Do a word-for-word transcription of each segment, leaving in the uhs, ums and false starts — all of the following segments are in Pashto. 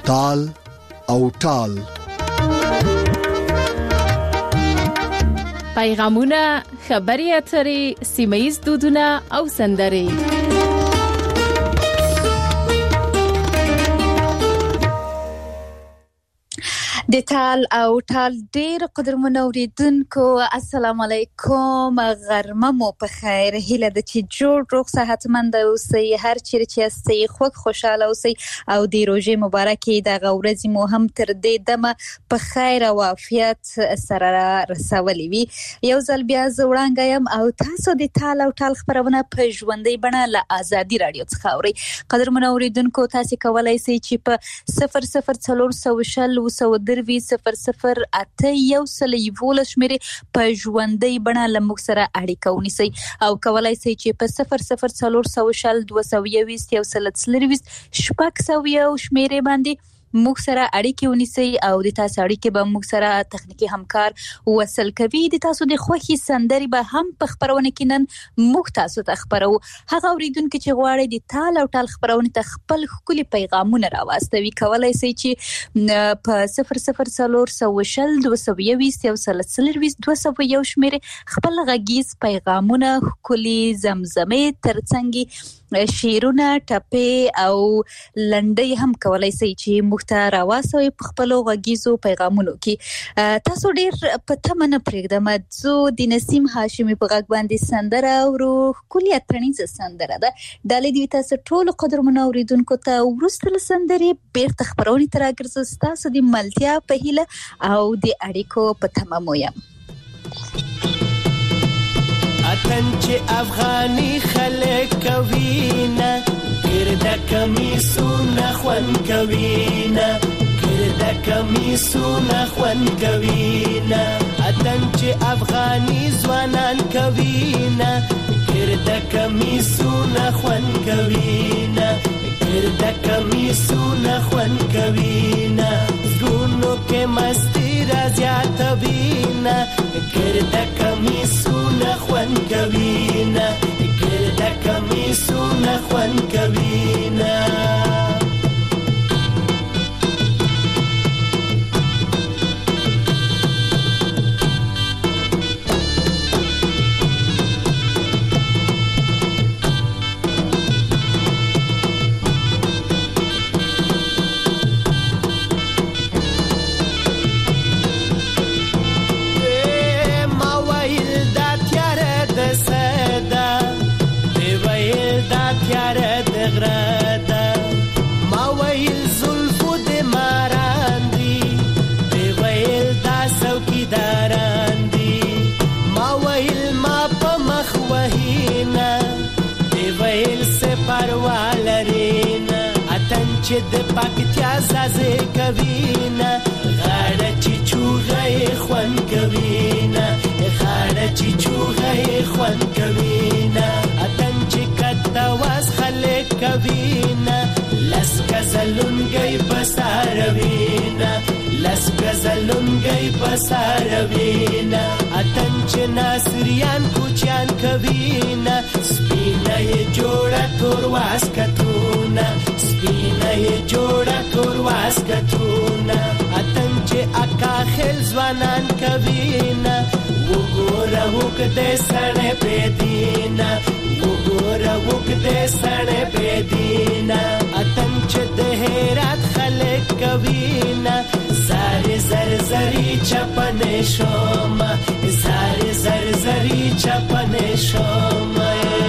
تال او ټال. پیغامونه، خبري اترې، سیمه‌ییز دودونه او سندرې. د ټال او ټال ډیر قدرمن اوریدونکو، السلام علیکم، غرمه مو په خیر. هیله د چې جوړ روغ صحتمند اوسئ، هر چیرې چې یاستئ خوږ خوشاله اوسئ او د روژې مبارکې د ورځې مو هم تر دې دمه په خیر او عافیت سره رسولې وي. یو ځل بیا زه وړاندې یم او تاسو د ټال او ټال خبرونه په ژوندۍ بڼه له آزادي رادیو څخه اورئ. قدرمن اوریدونکو، تاسو کولای شئ چې په صفر صفر څلور سوه شل وسوه دروي صفر صفر اته یو سل یولس شمیرې په ژوندۍ بڼه له موږ سره اړیکه ونیسئ او کولای شئ چې په صفر صفر څلور سوه شل دوه سوه یوویشت یو سل څلرویشت شپږ سوه یو شمیرې باندې موږ سره اړیکه ونیسئ او د تاسو اړیکه به موږ سره تخنیکی همکار وصل کوي. د تاسو د خوښي سندري به هم په خبرونه کې نن موږ تاسو ته خبرو. هغه اوریدونکو چې غواړي د ټال او ټال خبرونه ته خپل خولي پیغامونه راوستوي، کولای شي چې په صفر صفر څلور سوه شل دوه سوه یوویشت یو سل څلرویشت دوه سوه یو شمیرې خپل غږیز پیغامونه، خولي زمزمې، ترڅنګ شیرونه، ټپې او لنډۍ هم کولای شي چې موږ ته راوستوي په خپل غږیزو پیغامونو کې. تاسو ډیر په تمه نه پرېږدم، زه د نسیم هاشمي په غږ باندې سندره اورو، ښکلې اتڼیزه سندره ده. ډالۍ دې تاسو ټولو قدرمنو اوریدونکو ته. وروسته له سندرې بیرته خپرونې ته راګرځو، ستاسو د ملتیا په هیله او د اړیکو په تمه مو یم. اتن چې افغاني خلک کوینا، ګرده کمیسونه خوان کوینا، ګرده کمیسونه خوان کوینا. اتن چې افغاني ځوانان کوینا، ګرده کمیسونه خوان کوینا، ګرده کمیسونه خوان کوینا. زړونو کې مستی را زیاتوینا، ګرده کمیسونه خوان کوینا، ګرده کمیسونه خوان کوینا. چې د پاکتیا زازې کوینا، غاړه چې چوغې خوان کوینا، غاړه چې چوغې خوان کوینا. اتن چې کته واس خلک کوینا، لس غزلونګي بساروینا، لس غزلونګي بساروینا. اتن چې ناصریان کوچیان کوینا، سپینه یې جوړه تور واس کتونا، سپینه یې جوړه تور واس کتونا. اتن چې اکا خل ځوانان کوینا، وګوره وګدې سړې پېدینا، وګوره وګدې سړې پېدینا. اتن چې د هرات خلک کوینا، زارې زر زرې چپنې شوما، زارې زر زرې چپنې شوما.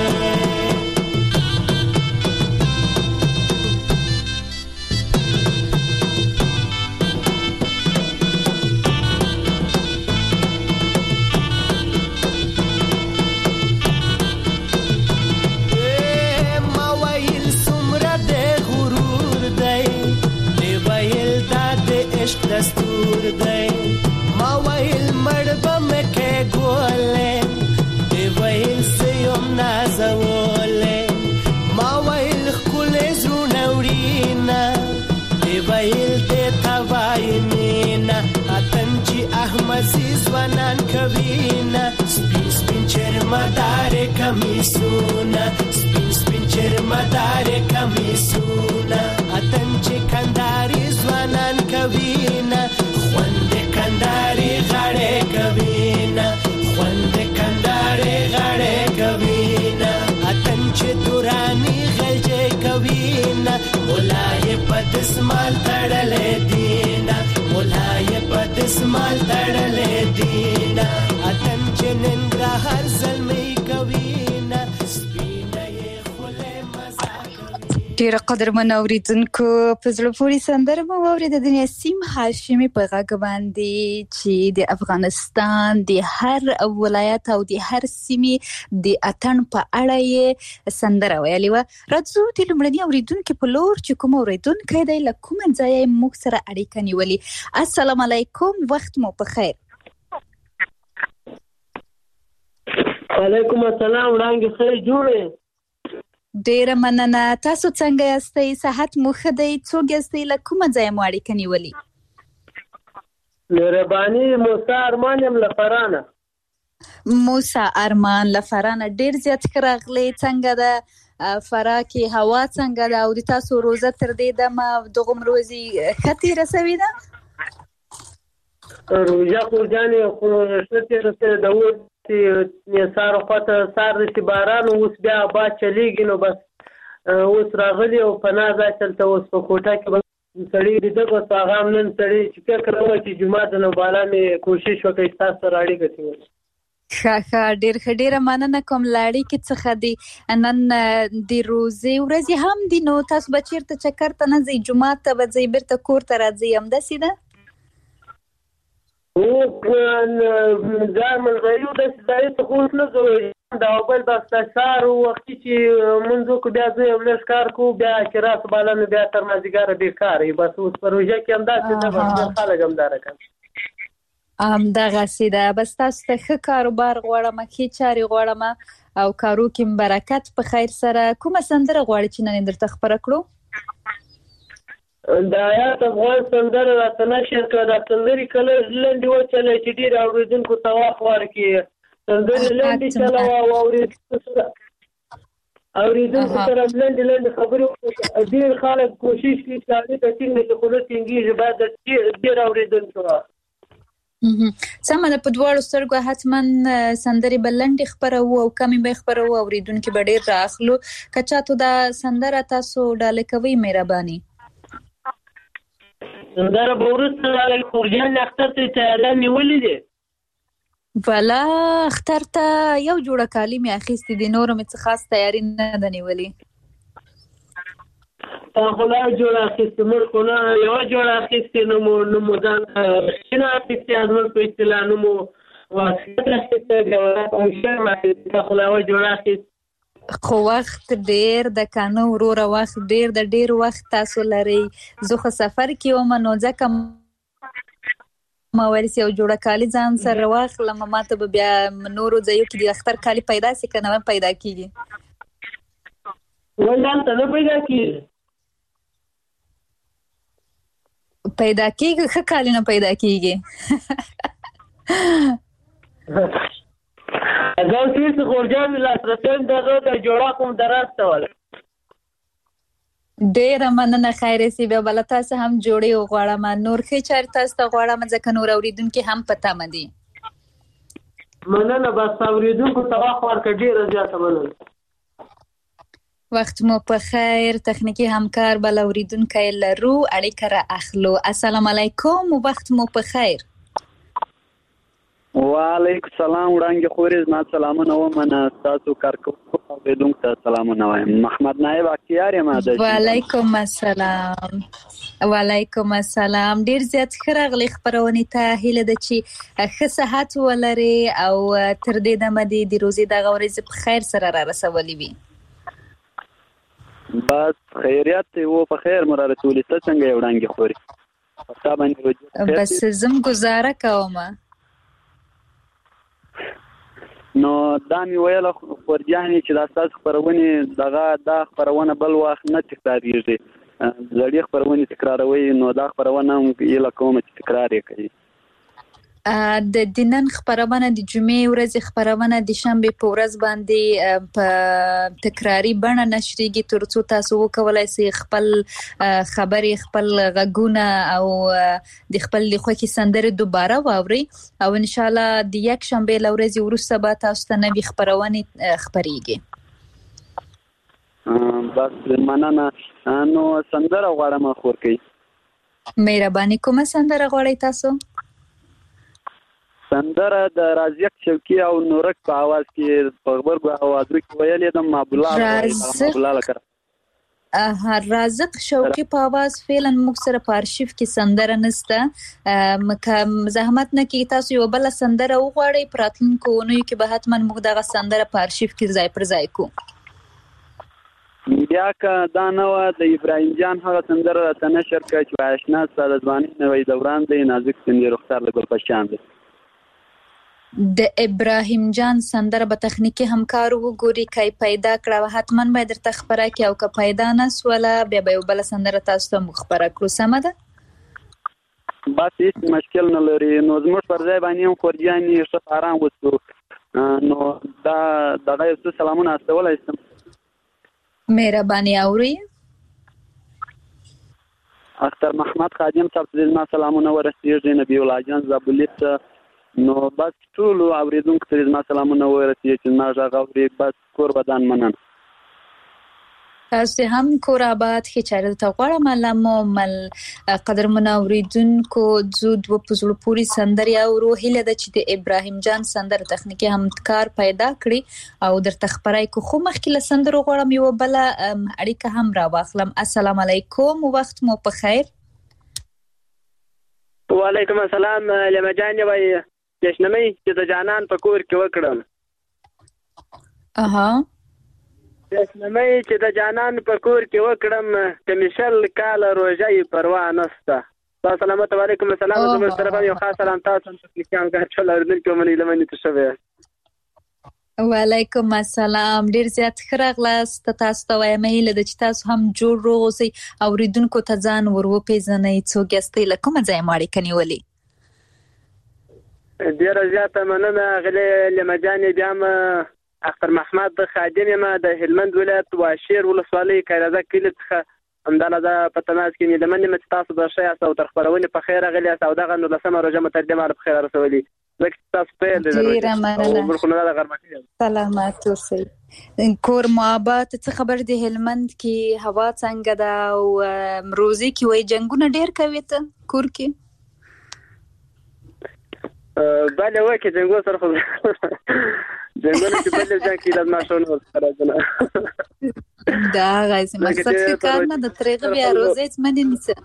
دستور دی ما ویل مړ به مکه ګولې، دی ویل سیم نازولې، ما ویل ښکلې زړونه وړینا، دی ویل دی ته وایي مینا. اتن چې احمد ځوانان کوینا، سپین سپین چرمدارې کمیسونه، سپین سپین چرمدارې کمیسونه. اتن چې کنداري ځوانان کوینا خوند کنداري غړې کوینا خوند کنداري غړې کوینا اتن چې دوراني غلجې کوینا مولای په دسمال تړلې دینا مولای په دسمال تړلې دینا اتن چې ننګا هر زلمي کوینا سپینه خله مزه ډیر قدرمن اوریدونکو په زړه پورې سندره مو واورېده د نسیم هاشمي په غږ باندې چې د افغانستان د هر ولایت او د هر سیمې د اتن په اړه یې سندره ویلې وه. راځو د لومړني اوریدونکو په لور چې کوم اوریدونکی دی له کومه ځایه موږ سره اړیکه نیولې. السلام علیکم، وخت مو په خیر. وعلیکم السلام، وړاندې خیر جوړې. ډیره مننه، تاسو څنګه یاستئ؟ صحت مو ښه دی؟ څوک یاستئ؟ له کومه ځایه مو اړیکه نیولې؟ مهرباني موسی ارمان یم له فرانه. موسی ارمان له فرانه، ډیر زیات ښه راغلی. څنګه ده فراه کې هوا څنګه ده او د تاسو روزه تر دې دمه دغوم روزي ښه تېره سوې ده؟ روژه خو جانې خو ښه تېره سوې ده. اوس چې سار خواته سار داسې باران اوس بیا باد چلیږي نو بس اوس راغلي او پناه ځای چلته اوس په کوټه کې به سړي لیده بس هغه هم نن سړي چې فکر وکړه چې جومات نه بالا مې کوشش وکړئ ستاسو سره اړیکه ټینګه کړم. ښه ښه، ډېر ښه، ډېره مننه کوم له اړیکې څخه دي. نن د روزې ورځې هم دي نو تاسو به چېرته چکر ته نه ځئ؟ جومات ته به ځئ، بېرته کور ته راځئ، همداسې ده؟ او ځان منځایو داسې ځایو ته خو اوس نه ځو دا او بل بس د سهار وختي چې مونځ وکړو بیا ځو یو لږ کار کوو بیا چې راسو بالا نو بیا تر مازدیګره بېکاره یي. بس اوس په روژه کې همداسې ده، بس ډېر خلک همداره کوي. همدغسې ده. بس تاسو ته ښه کاروبار غواړم، ښې چارې غواړم او کارو کې برکت په خیر سره. کومه سندره غواړئ چې نن درته خپره کړو؟ د آیات افغان سندره راته نشر کړه. دا سندرې کله لنډې وچلئ چې ډېر اورېدونکو ته وخت ورکړي. سندرې لنډې چلوه او اورېدونکو سره اورېدونکو سره لنډې لنډې خبرې وکړي. ډېر خلک کوشش کوي چې اړیکه ټینګه کړي خو نه ټینګېږي، باید ډېر اورېدونکي واخلي. سمه ده، په دواړو سترګو حتما سندرې به لنډې خپروو او کمې به خپروو، اورېدونکي به ډېر رااخلو. که چاته دا سندره تاسو ډالۍ کوئ مهرباني سندره به وروسته خورجان اختر ته تیاری نیولې دی. بله، اختر ته یو جوړه کالي مې اخیستې دي، نوره مې څه خاص تیاري نه ده نیولې. تا خو لا جوړه اخیستې، موږ خو نه یوه جوړه اخیستې، نه مو نه مو ځان رښتینه اخیستې، زموږ په اصطلاح نه مو واسکټ اخیسته، جوارات او شرم اخیستې، تا خو لا یوه جوړه اخیستې. خو وخت ډیر د کنه وروره، وخت ډیر د ډیر وخت تاسو لري. زه خو سفر کې وم نو ځکه ما ویل چې یو جوړه کالي ځان سره واخلم، ماته به بیا نورو ځایو کې د اختر کالي پیدا سي که نه پیدا کېږي؟ ولې هلته نه پیدا کېږي؟ پیدا کېږي، ښه کالي نه پیدا کېږي. ځان سویس خورجان لاسرسیم دغه د جوړه کوم درسته وله. ډېره مننه، خیر سي. بیا بله تاسو هم جوړې وغواړم، نور ښې چارې تاسو ته غواړم ځکه نور اورېدونکي هم په تمه دي. مننه، بس اورېدونکو ته وخت ورکړه، ډېره زیاته مننه. وخت مو په خیر. تخنیکي همکار بل اورېدونکی لرو، اړیکه را اخلو. السلام علیکم، وخت مو په خیر. وعلیکم السلام، وړانګې خورې زما سلامونه ومنه، ستاسو کارکوونکو اورېدونکو ته سلامونه وایم. محمد نایب اختیار یم. وعلیکم السلام. وعلیکم السلام. ډېر زیات ښه راغلی خپرونې ته. هیله ده چې ښه صحت ولرې او تر دې دمه دې د روزې دغه ورځې په خیر سره را رسولې وي. بس خیریت و په خیر مو را رسولې. ته څنګه یې وړانګې خورې؟ بس زم ګزاره کوم. نو دا مې ویله خورجانې چې دا ستاسو خپرونې دغه دا خپرونه بل وخت نه تکراریږي، زړې خپرونې تکراروي، نو دا خپرونه هم هیله کوم چې تکرار یې کوي. د دینن خبرونه د جمعې ورځ خبرونه د شنبه په ورځ باندې په تکراری بڼه نشریږي ترڅو تاسو وکولای شئ خپل خبري خپل غږونه او د خپل خوښي سندره دوباره واوري او ان شاء الله د یک شنبه لورځ وروسته به تاسو ته نوې خبرونه خبريږي. بس مننه. نو سندره غواړم خور کوي. مهرباني کوم سندره غواړئ تاسو؟ سندره د رازق شوقي او نورک په आवाज کې په خبرګو اوازو کې ویلې د مابولا مابولا لکه اه رازق شوقي په आवाज فعلا موږ سره په ارشیف کې سندره نسته مکه زحمت نه کې تاسو یو بل سندره وغواړئ پراتلونکو نو کې به حتما موږ دغه سندره په ارشیف کې ځای پر ځای کو. بیا که دا نو د ابراهیم جان هغه سندره ته نشر کړ چې آشنا سره ځواني نوې دوران دی نازک سندې رختار لګل پشان دی. د ابراهیم جان سندره به تخنیکی همکار وګوري کای پیدا کړه حتما به درته خبره کی او که پیدا نه سواله بیا به بل سندره تاسو ته مخبره کړو سم ده. بس هیڅ مشکل نه لري. نو زموږ پر ځای باندې هم خورجاني ښه آرام وستو نو دا دغه یو سلامونه استولای سم. مهرباني اوري. اختر محمد خادم صاحب دې ما سلامونه ورسېږي نبی الله جان زابلیت نو بس ټول اوریدونکو ته زما سلامونه ورسېږي چې ما ژغ اوري بس کور بدن منن. تاسو هم کور آباد کې چاره ته غواړم علامه مل قدر منوریدونکو زود و پزړو پوری سندري او روحیله د چې د ابراهیم جان سندر تخنیکی همکار پیدا کړی او در تخبرای کو خو مخکله سندرو غواړم یو بل اړیکه هم را واخلم. السلام علیکم وخت مو په خیر. وعلیکم السلام لمجان وای جشنمې چې د جانان په کور کې وکړم. اها جشنمې چې د جانان په کور کې وکړم چې مشل کال روزي پروا نسته. السلام علیکم السلام زموږ طرفه یو خاص سلام تاسو ته کلیکان غاټل اوردونکو منې لمنې ته شوه. وعلیکم السلام ډیر زیات خراغلاست تاسو ته وایم هیله د چې تاسو هم جوړ روغسي اوریدونکو ته ځان ورو پیژنئ څوک یاستئ لکه مزه ماړي کنيولي. ډیر زیات مننه غلې لمجاني بیا اختر محمد خادم ما د هلمند ولایت واشیر ولسوالۍ کایرازه کلی څخه همداله د پتناس کې مې لمنې مت تاسو د شیا او تر خبرونه په خیر غلې او دغه نو لسمه روزه متقدمه په خیر رسولي زکه تاسو په دې سلامات اوسئ. کور محبت څه خبر دی هلمند کې هوا څنګه ده او روزي کې وای جنگونه ډیر کوي ته کور کې بله وکه جنگو سره خو جنگونه چې بل ځای کې لازم شونه راځنه دا غاځي مقصد کې کار نه د طریقه بیا روزي څمنې نیسه.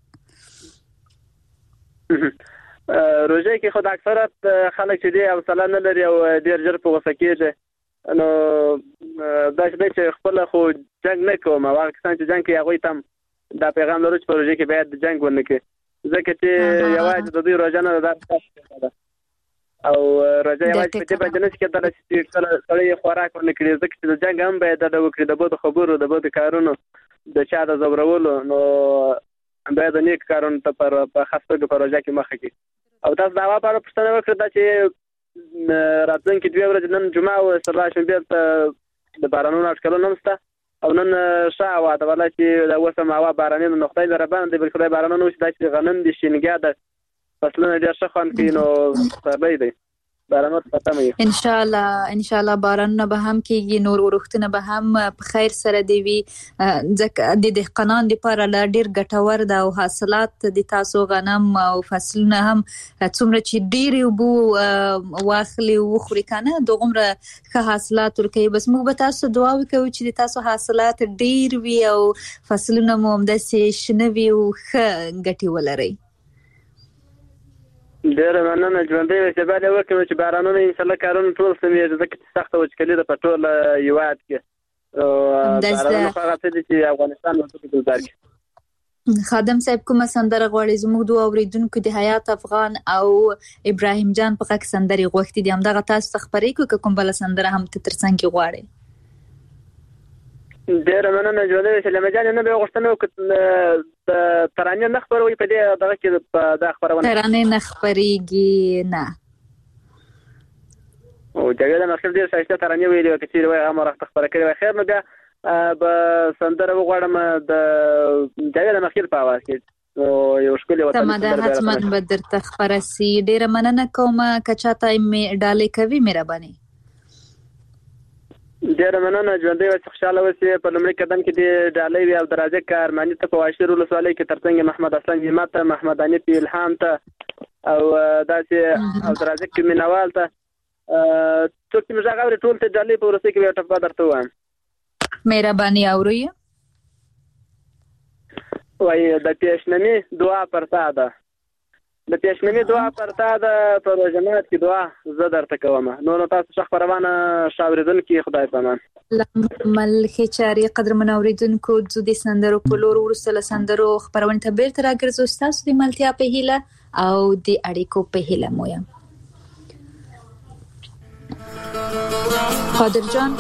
روزي کې خو د اکثرت خلک چې دی او سلام نه لري او ډیر ژر په غوسه کېږي نو دا چې خپل خو جنگ نه کوم او هغه څنګه چې جنگ کوي هغه تم دا پیغام لري چې روزي کې باید جنگ ونه کوي ځکه چې یوازې د دوی روزانه د تاسو او روزه یوازې په دې باندې نه چې کله چې کله سړی خوراک ونه کړي ځکه چې د جنگ هم باید د وکړي د بده خبرو د بده کارونو د چا د زبرولو نو باید نیک کارونه ته پر په خاصه په روزه کې مخه کې او تاسو دا واپاره پښتنه وکړه چې راتلونکي دوه ورځې نن جمعه او سبا شنبه د بارانونو اټکلونه نمسته او نن شاوه دا ولا چې د وسه ماوا بارانونو نقطه در باندې بل خدای بارانونو چې د غنم دي شینګه د فصلونه ډیر ښه خوان کینو سبا دی بارانات پاتمه ان شاء الله ان شاء الله بارانونه به هم کېږي نور ورختونه به هم په خیر سره دی وي ځکه د دهقانان لپاره لا ډیر ګټور ده او حاصلات د تاسو غنم او فصلونه هم څومره چې ډیر وبو واخلي او خوري کنه دغمره ښه حاصلات ورکوي بس موږ به تاسو دعا وکړو چې تاسو حاصلات ډیر وي او فصلونه مو هم د شنه وي او ښه ګټي ولري. ډیر مننه ژوندۍ وسه بعد وکړو چې بارانونه ان شاء الله کارونه ټول سمې ځکه سخته وچکلي ده په ټول یواد کې او بارانونه هغه څه دي چې افغانستان ورته ګذار کی. خادم صاحب کومه سندره غواړي زموږ دوه اوریدونکو د حیات افغان او ابراهیم جان په خک سندري غوښتي دي همدغه تاسو خبرې کو کوم بل سندره هم تر څنګ غواړي. ډېره مننه ژوندۍ سلیمه جان. نه به غوښتنه وکړم د ترانې نه خپروي په دې دغه کې په دا خبرونه ترانې نه خپرېږي نه. او جګړه د مخکې ډېر ښایسته ترانې ویلې وه، که چېرې وایي هغه وخت خپره کړې وای. خیر نو بیا به سندره وغواړم د جګړه د مخکې په اواز کې یو ښکلې وطني سمه ده، حتما به درته خپره سي. ډېره مننه کوم که چاته مې ډالۍ کوي مهرباني. ډېره مننه ژوندۍ اوسې خوشحاله اوسې. په لومړي قدم کې دې ډالۍ وي عبدالرازق ارماني ته په واشیر ولسوالۍ کې ترڅنګ محمد اسلم همت ته، محمد حنیف الهام ته او داسې عبدالرازق مینوال ته څوک چې موږ غواړو ټول ته ډالۍ په وروستۍ کې بیا ټپه درته ووایم. مهرباني اورئ. وایي د پیشنمي دعا پر تا ده، د پیشنمي دعا پر تا ده په روژه مات کې دعا زه درته کوم. نو نو تاسو ښه خپرونه ښه اورېدونکي، خدای پامان. مل ښې چارې قدرمن اورېدونکو، ځو د سندرو په لور وروسته له سندرو خپرونې ته بېرته راګرځو ستاسو د ملتیا په هیله او د اړیکو په هیله مو یم. قادر جان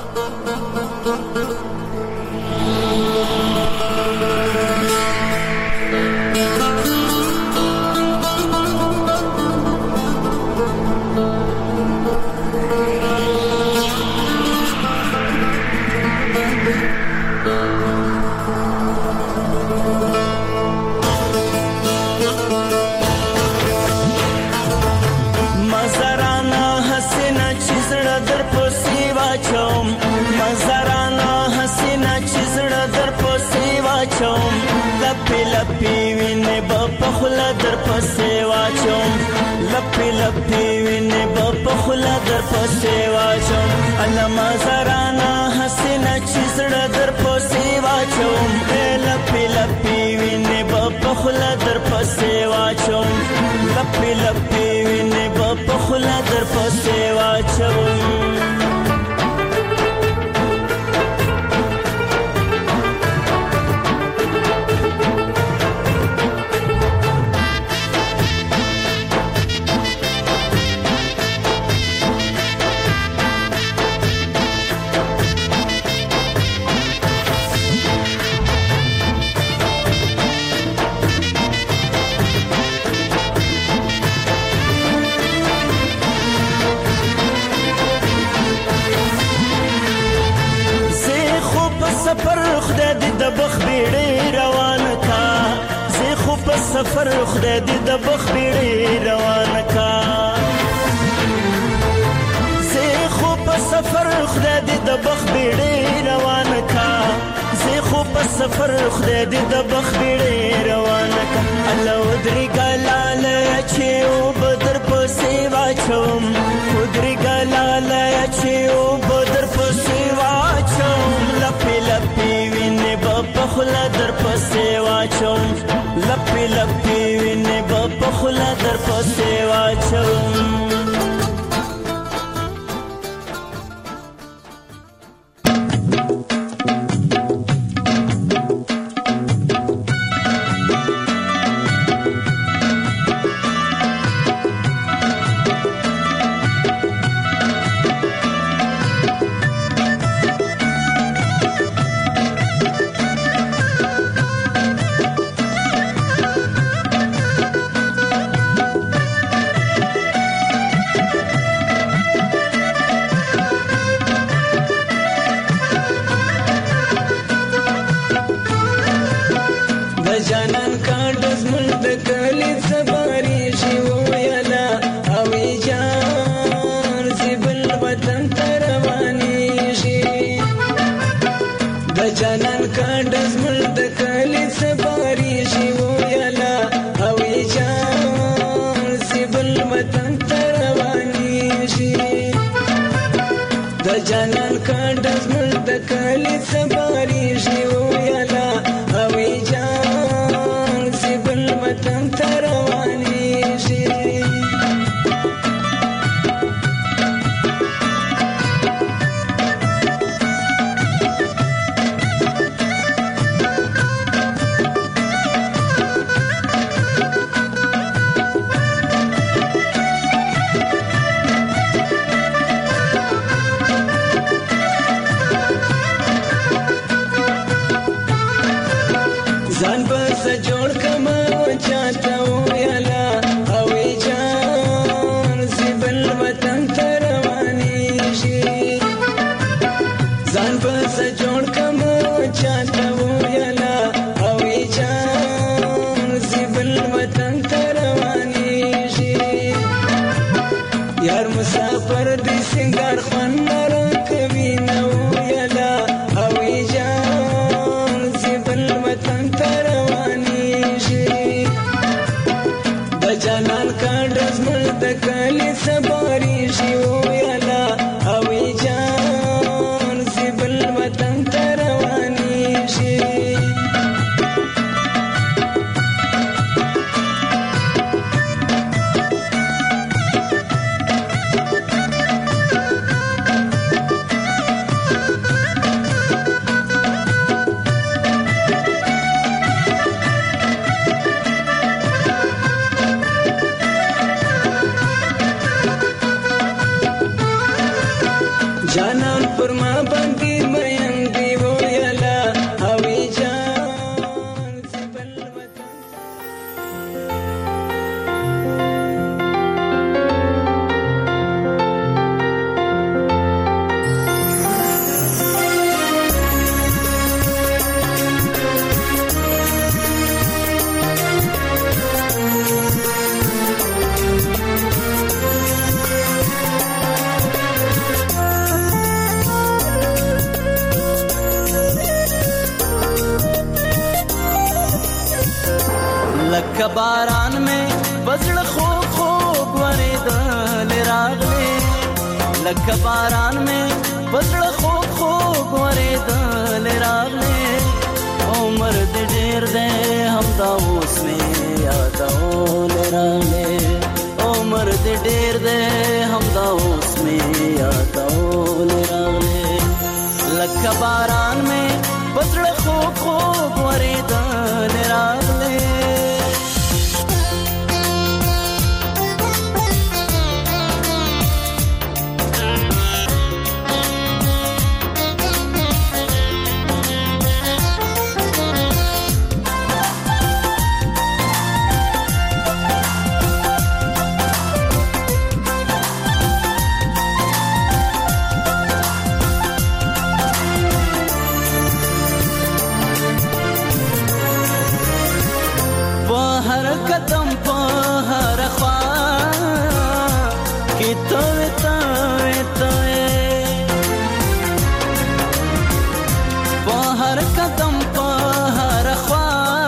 لپی لپی وینې به په خوله در پسې واچوم، لپی لپی وینې به په خوله در پسې واچوم. علما زرانا حسینه چې زړه در پسې واچوم، لپی لپی وینې به په خوله در پسې واچوم، لپی لپی وینې به په خوله در پسې واچوم. سفر خدای دې د بخ بیړې روان کا، زه خو په سفر خدای دې د بخ بیړې روان کا، زه خو په سفر خدای دې د بخ بیړې روان کا. الله ودري ګلال چې او بدر پسې واچوم، ودري ګلال چې او بدر پسې واچوم، لپی لپی وینې په خوله در پسې واچوم، لپی لپی وینې به په خوله در پسې واچوم. ځان بس جوړ کما چاته ویلا او جان زبل وطن تر رواني شي ځان بس جوړ کما چاته ویلا او جان زبل وطن تر رواني شي یار مسافر دې سنگار خوان را کوي نو یلا او جان زبل وطن تر رواني شي د جانان کاندز مل د کلی سباري شي یلا او جان زبل وطن تر رواني شي جانان پر ما باندې مېن دی ویلا او جان زبل وطن لکه باران میں بزړه خوب خوب ورېدل راغلې لکه باران میں بزړه خوب خوب ورېدل راغلې عمر دې ډېر دی همدا اوس مې یادول راغلې عمر دې ډېر دی همدا اوس مې یادول راغلې لکه باران میں بزړه خوب خوب ورېدل راغلې قدم په هر خوا کې توې توې توې په هر قدم په هر خوا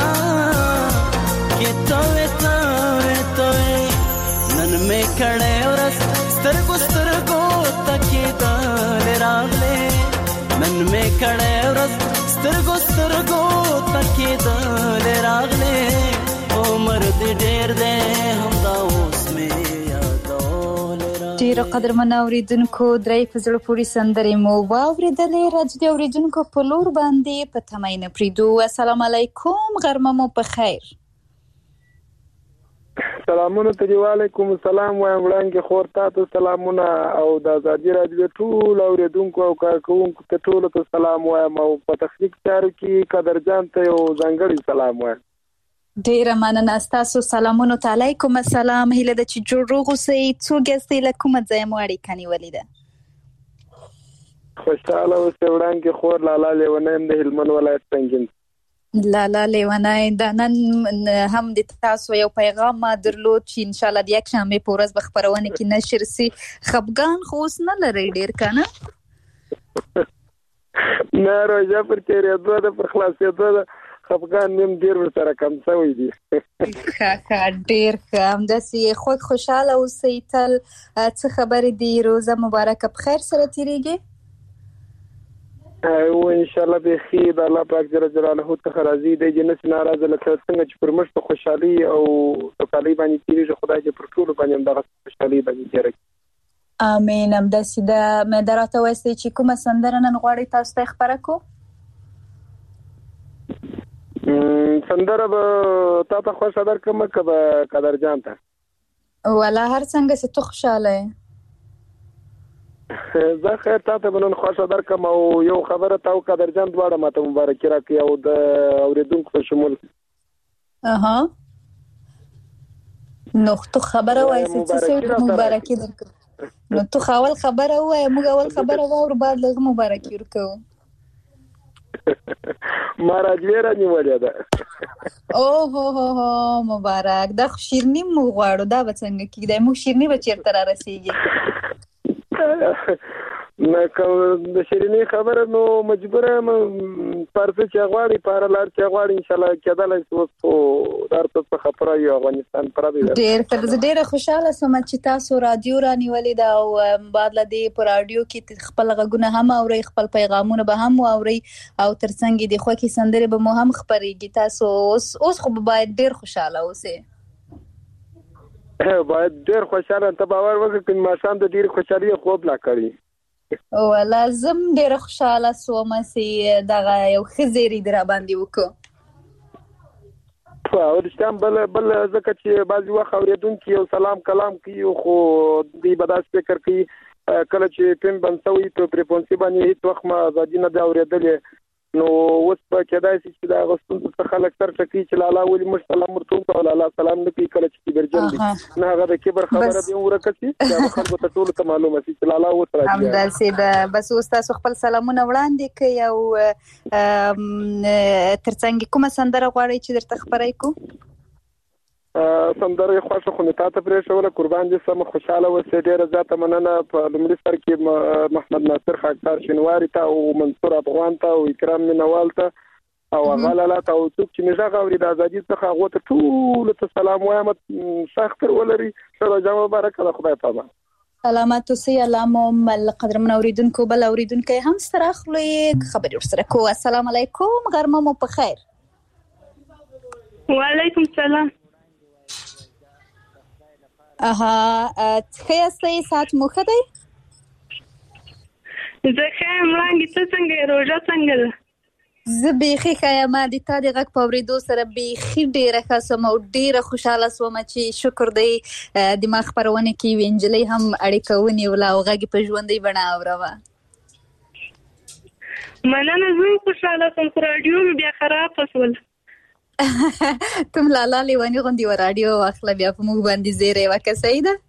کې توې توې توې نن مې کړه ورس سترګو سترګو تکېدل راغلې نن مې کړه ورس سترګو سترګو تکېدل راغلې عمر دې ډېر دی همدا اوس مې یادول راغلې ډېرو قدرمنو اورېدونکو درې په زړه پورې سندرې مو واورېدلې راځو د اورېدونکو په لور باندې په تمه نه پرېږدو السلام علیکم غرمه مو په خیر سلامونه ته وعلیکم السلام وایم وړاندې خور تاسو سلامونه او د ازادي راډیو ټول اورېدونکو او کارکوونکو ته ټول ته سلام وایم او په تخنیک چارو کې قدرجان ته یو ځانګړی سلام وایم ډیره مننه ستاسو سلامونه علیکم السلام هیله ده چې جوړ روغ اوسئ څوک یاستئ له کومه ځایه مو اړیکه نیولې ده خوشحاله اوسئ وړاندې خور لالا لیونی یم د هلمند ولایت سنګین لالا لیونی دا نن هم د تاسو یو پیغام ما درلود چې انشاءالله د یکشنبې په ورځ به خپرونه کې نشر سي خفګان خو اوس نه لرئ ډېر که نه نه روژه پر تېرېدو ده پر خلاصېدو ده خفګان مې ډېر ورسره کم شوی دي ښه ښه ډېر ښه همداسې خوږ خوشحاله اوسئ تل څه خبرې دي روزه مبارکه په خیر سره تېرېږي او انشاءالله بخي د الله پاک جل جلاله څخه راضي دی چې نس ناراضه لکه څنګه چې پر مش په خوشحالي او سوکالي باندې تیریږي خدای دې پر ټول باندې دغه خوشحالي باندې تیري امين همداسې د مدارات وایي چې کومه سندره نن غواړي تاسو ته خبره کو سندره به تاسو خو صدر کوم کبه قدر جان ته ولا هر څنګه چې تو خوشاله زه خیر تاسو بنن خوښه درکم او یو خبره تاو قدرجان دواړه ماته مبارکي راکړي او د اوریدونکو په شمول. اها نو تو خبره وایي چې څه مبارکي درکړه. نو تو خاول خبره وایي موږ اول خبره واور بعد له مبارکي ورکو. ما راځي را نیولې ده. او هو هو هو مبارک. دا شیرنی مو غواړو دا به څنګه کیږي؟ مو شیرنی به چیرته را رسیږي؟ نه کوم د شیرینی خبره نو مجبوره پرځ چې غواړي پر لار چې غواړي ان شاء الله کېدل شي او درته څه خبره یو افغانستان پر دی. ډیر ډیر ډیر خوشاله سم چې تاسو رادیو را نیولې دا او بعد لدی پر رادیو کې خپل غږونه هم اوري خپل پیغامونه به هم اوري او ترڅنګ دی خو کې سندره به مو هم خبريږي. تاسو اوس اوس خو باید ډیر خوشاله اوسئ. باید ډیر خوشاله ته باور وکړئ چې ما شام د ډیر خوشالي خوب لا کړی. او لازم ډیر خوشاله سوم چې دا یو خزيري در باندې وکړو. او رښتیا بل بل ځکه چې بعضی وخت اوریدونکو یو سلام کلام کوي خو دی بداس فکر کوي کله چې پم بنسوي په پریپونسي باندې هیڅ وخت ما ازادي نه دا اوریدلې. نو اوس په کېدای شي چې دا غوښتل څه خلک تر ټکی چې لاله ولي مش سلام ورته او لاله سلام نه کوي کله چې برجن دي نه هغه د کبر خبره دی ورکړي چې خلکو ته ټول ته معلومه شي چې لاله وته راځي. هم دا سي دا بس اوس تاسو خپل سلامونه وړاندې کوي او ترڅنګ کومه سندره غواړئ چې درته خبرای کو؟ سندره خوښه خو نتا ته پرې شوله قربان دي سم خوشاله وسه ډیره ذاته مننه. په لومړي سر کې محمد ناصر خاکسار شینواری ته او منصور افغان ته او اکرام منوال ته او غلاله ته او څوک چې مزه غوړي د ازادي څخه غوته ټول ته سلام وایم. سختر ولري سره جواب مبارک الله خدای پاما. سلامات اوسئ. علامه مل قدرمن اوریدونکو بل اوریدونکو هم سره خپل خبري ورسره کو. السلام علیکم غرمه مو په خیر. وعلیکم السلام. اها څه سات مخه دی؟ زه خیم وړاندې ته څنګه روژه څنګه ده؟ زه بیخي ښه ما د تا د غږ په اورېدو سره بیخي ډېره ښه سوم او ډېره خوشحاله سوم چې شکر دی د ما خپرونه کې یوې نجلۍ هم اړیکه ونیوله او غږ یې په ژوندۍ بڼه اورمه. مننه. زه خوشحاله سوم خو راډیو مې بیا خرابه شوله. تم لالا لیوانی غوندي و رادیو واخله بیا په موږ باندې زیری وکړه. صحیح ده؟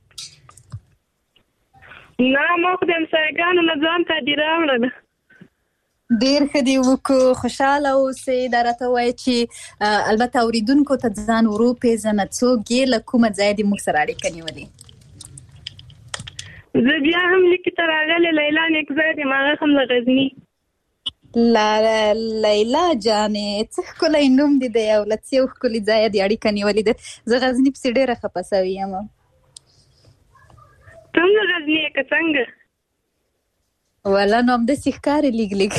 نه ما خو د همسایګانو نه ځان ته دې راوړله. ډېر ښه دې وکړو. خوشحاله اوسئ. دا راته وایي چې البته اورېدونکو ته ځان ورو پېژنه څوک یې له کومه ځایه دې موږ سره اړیکه نیولې؟ زه بیا هم لیکې ته راغلې لیلا نیکزی یم هغه هم له غزني. لا لیلا جانې څه ښکلی نوم دی دی او له څه ښکلي ځایه دې اړیکه نیولې ده. زه غزني پسې ډېره خفه سوې یم. ته هم د غزني یې که څنګه؟ ولا نو همداسې ښکاري لیک لیک.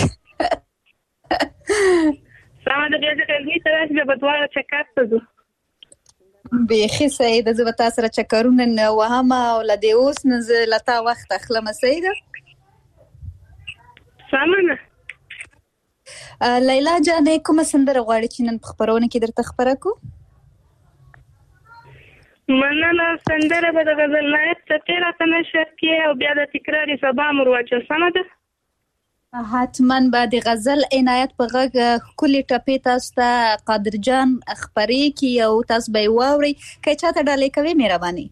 سمه ده بیا زه غزني ته راشي بیا به دواړه چکر ته ځو. بیخي صحیح ده. زه به تا سره چکرونه نه وهم او له دې اوس نه زه له تا وخت اخلم. صحیح ده؟ سمه ده. لیلا جانې کومه سندره غواړې چې نن په خپرونه کې درته خپره کو؟ مننه. سندره به د غزل نایب څپې راته نشر کړې او بیا د تکراري سبا مو ورواچوه. سمه ده؟ حتما به د غزل عنایت په غږ ښکلې ټپې تاسو ته قادرجان خپرې کړي او تاسو به یې واورئ. که چاته ډالۍ کوې مهرباني؟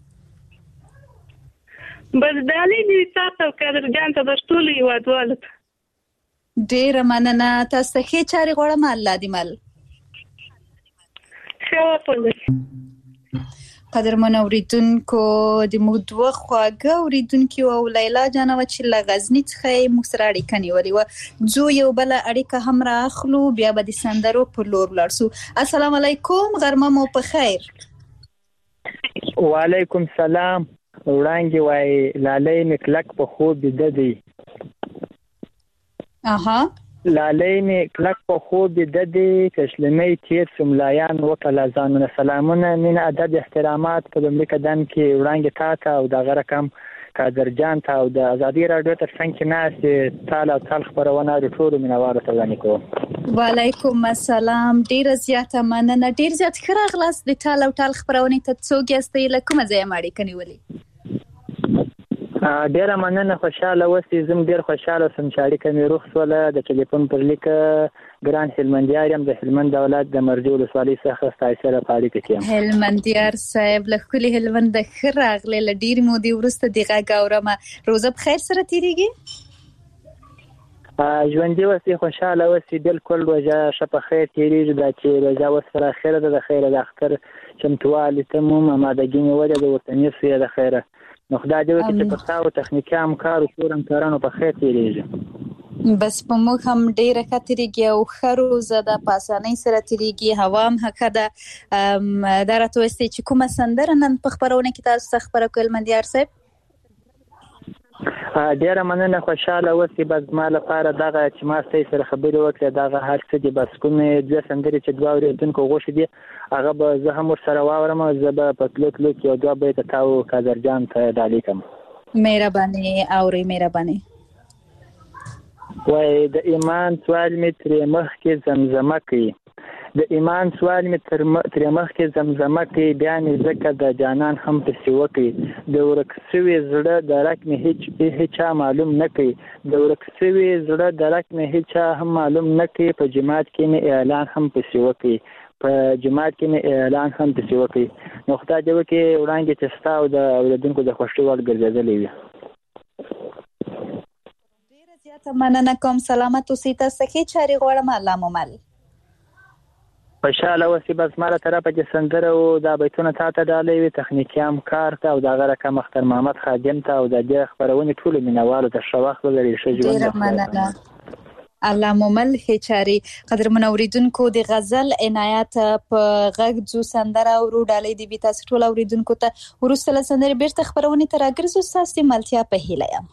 بس ډالۍ دې تا ته او قادرجان ته بس ټولو هېوادوالو ته. ډېره مننه. تاسو ته ښې چارې غواړم. الله دې مل. ښه وپلئ. قدرمن اوریدونکو د موږ دوه خواږه اوریدونکي او لیلا جانه وه چې له غزني څخه یې موږ سره اړیکه نیولې وه. ځو یو بله اړیکه هم را اخلو بیا به د سندرو په لور ولاړ سو. السلام علیکم غرمه مو په خیر. وعلیکم سلام. وړانګې وایي لالی مې کلک په خوب بیده دی. اها لالی مې کلک په خوب بیده دی. تسلیمۍ تېر شو ملایان وکړه ځانونه سلامونه مینه ادب احترامات په لومړي قدم کې وړانګې تا ته او دغه رقم قادرجان ته او د ازادي راډیو تر څنګ کې ناستې تال او تال خپرونه د ټولو مینوالو ته وړاندې کوم. وعلیکم السلام. ډېره زیاته مننه. ډېر زیات ښه راغلاست د تال او تال خپرونې ته. څوک یاستئ؟ له کومه ځایه مو اړیکه نیولې؟ ډیره مننه، خوشاله اوسئ. زم ډیر خوشاله سم چې اړیکه مې روغ شوله. د ټلیفون پر لیکه ګران هلمندیار یم، د هلمند ولایت د مرجو ولسوالۍ څخه ستاسو سره په اړیکه کې یم. هلمندیار صاحب له ښکلي هلمند ښه راغلی. له ډېرې مودې وروسته د غږ اورمه. روزه په خیر سره تېرېږي؟ ژوندي اوسئ، خوشاله اوسئ. بالکل روژه ښه په خیر تېرېږي. دا چې روژه اوس پر اخره ده، د خیره د اختر چمتووالي ته مو امادګي نیولې ده، ورته نیسو یې د خیره. نو خدای دې وکړي چې په تاسو تخنیکي همکارو ټول همکارانو په خیر تېرېږي. بس په موږ هم ډېره ښه تېرېږي او ښه روزه ده، په اسانۍ سره تېرېږي، هوا هم ښه ده. دا راته ووایئ چې کومه سندره نن په خپرونه کې تاسو ته خپره کړو هلمندیار صاحب؟ ډیره مننه، خوشاله اوسئ. بس زما لپاره دغه چې ما ستاسو سره خبرې وکړې دغه هر څه دي. بس کومې دوه سندرې چې دوه اورېدونکو غوښتي دي هغه به زه هم ورسره واورم. زه به په تلو تلو کې یو دوه بیته تا او قادر جان ته ډالۍ کړم. مهرباني اورئ، مهرباني. وایي د ایمان سوال مې ترې مخکې زمزمه کوي، د ایمان سوال مې ترې مخکې زمزمه کوي، بیا مې ځکه د جانان هم پسې وکړي. د ورک سوي زړه درک مې هیڅ هیچا معلوم نه کوي، د ورک سوي زړه درک مې هیچا هم معلوم نه کوي. په جماعت کې مې اعلان هم پسې وکړي، په جماعت کې مې اعلان هم پسې وکړي. نو خدای دې وکړي وړاندې چې ستا او د اورېدونکو د خوښۍ وړ ګرځېدلی وي. ډېره زیاته مننه کوم. سلامت اوسئ. تاسو ښې چارې غواړم. الله مو مل. خوشاله اوسئ. بس ما له طرفه چې سندره او دا بیتونه تا ته ډالۍ وي، تخنیکي همکار ته او دغه رقم اختر محمد خادم ته او د دې خپرونې ټولو مینوالو ته ښه وخت ولرئ، ښه ژوند. ډېره مننه. الله مو مل. ښې چارې. قدرمن اورېدونکو، د غزل عنایت په غږ ځو سندره اورو. ډالۍ دې وي تاسو ټول اورېدونکو ته. وروسته له سندرې بیرته خپرونې ته راګرځو. ستاسو د ملتیا په هیله یم.